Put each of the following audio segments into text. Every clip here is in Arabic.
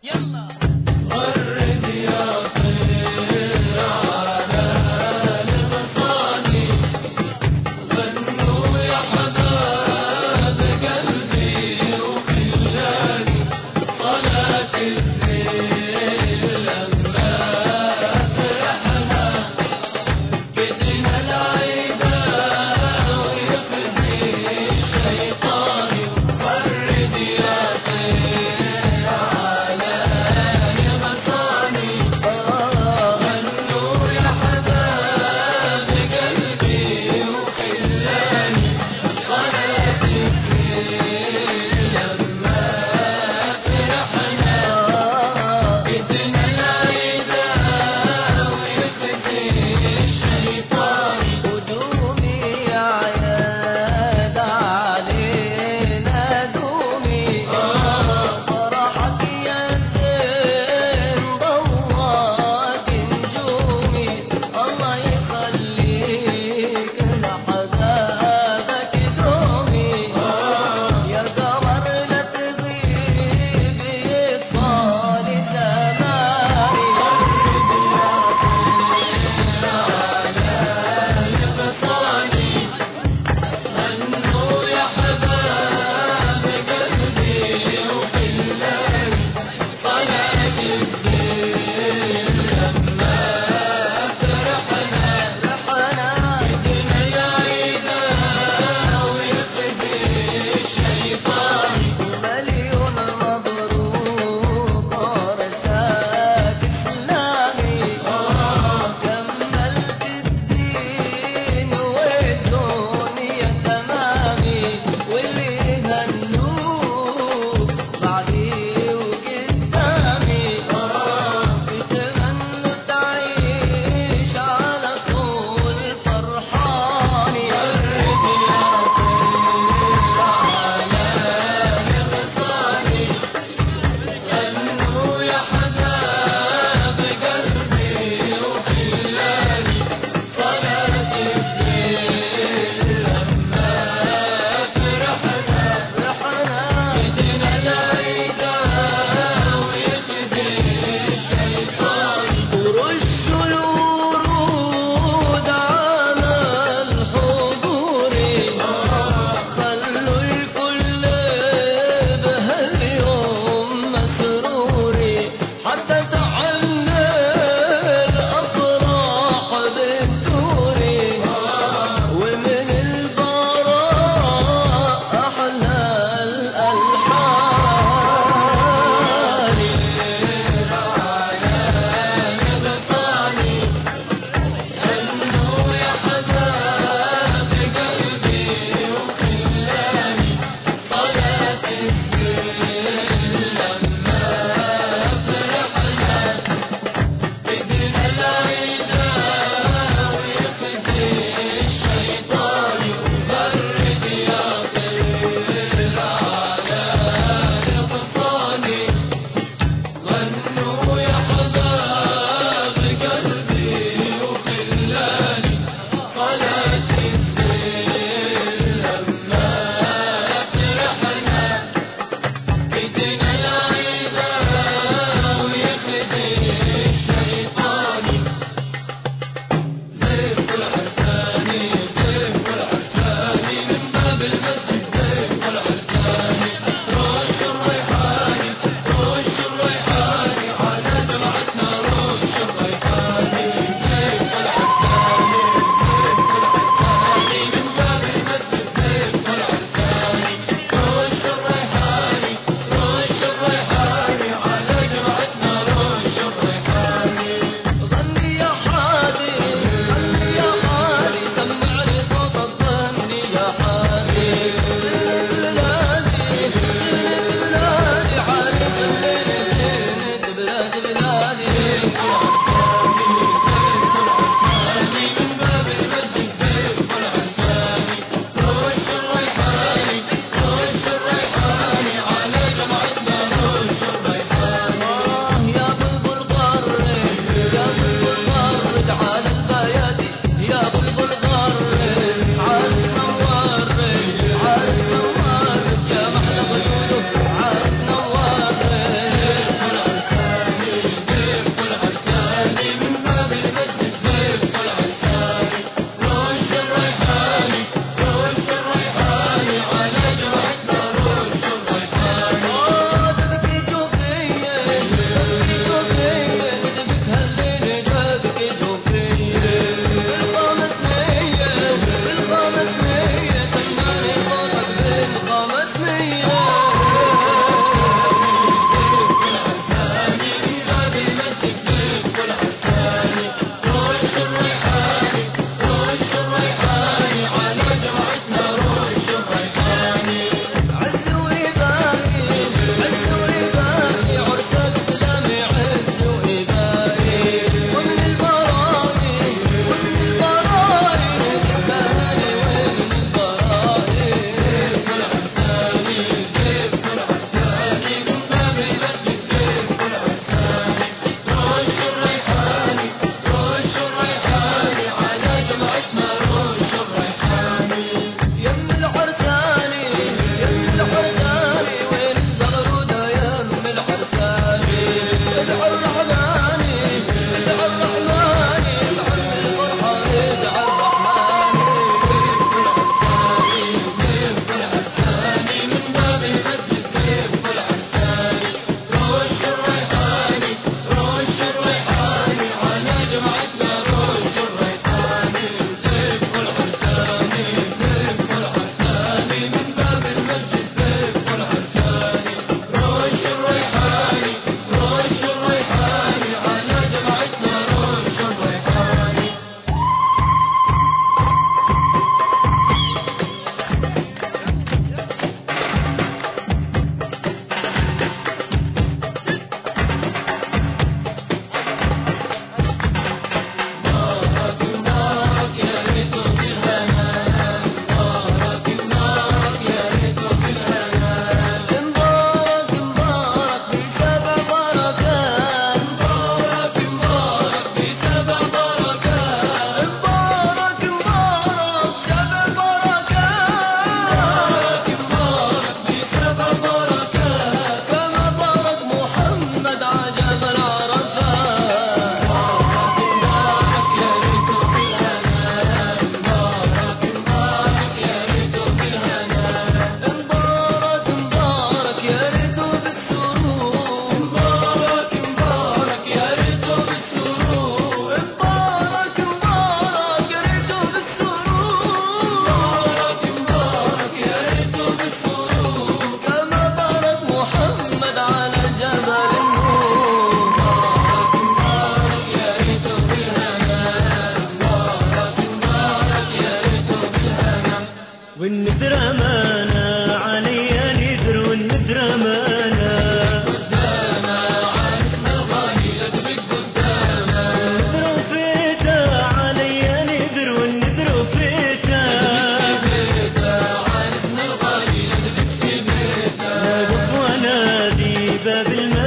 يلا غرد يا طير على الغصاني، غنوا يا حباب قلبي وخلاني، صلاة الليل لما فرحنا بدنا العيدة ويقضي الشيطان. غرد يا طير على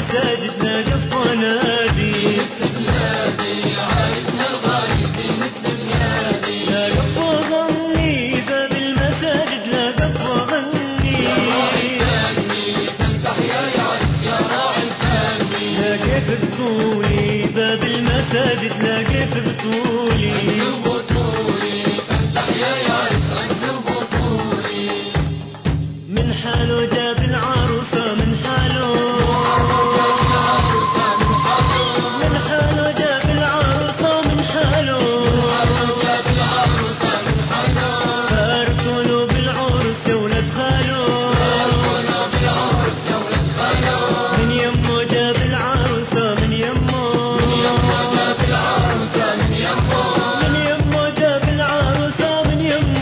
بالمساجد نقف ونادي عريسنا الغالي نكتب نادي نقف وغني باب المساجد نقف وغني تحيا يا عريس يا راعي الفني نقف بطولي باب المساجد نقف بطولي بطولي تحيا يا عريس بطولي من حاله جاب العروسة من حاله من حاله جاب العروسة من حاله فاركوا بالعرس يا ولد خاله من يمه جاب العروسة من يمه من يمه جاب العروسة من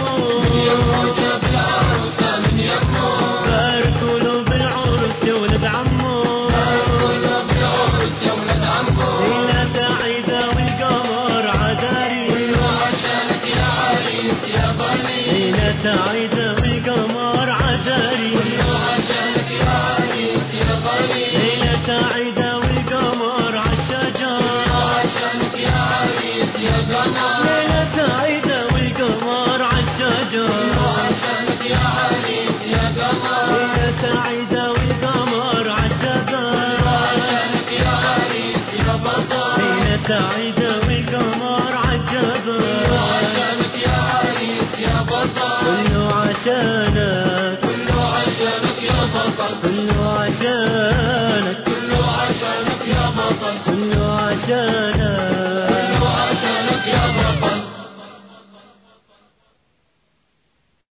يمه باركوا له بالعرس يا ولد عمه ليلة سعيدة والقمر عداري ليلة سعيدة والقمر عداري ليلة سعيدة والقمر عالشجر ليلة سعيدة والقمر عالشجر ليلة سعيدة والقمر عالجبل ليلة سعيدة والقمر عالجبل كله عشانك كله عشانك يا بطل كله عشانك كله عشانك يا بطل كله عشانك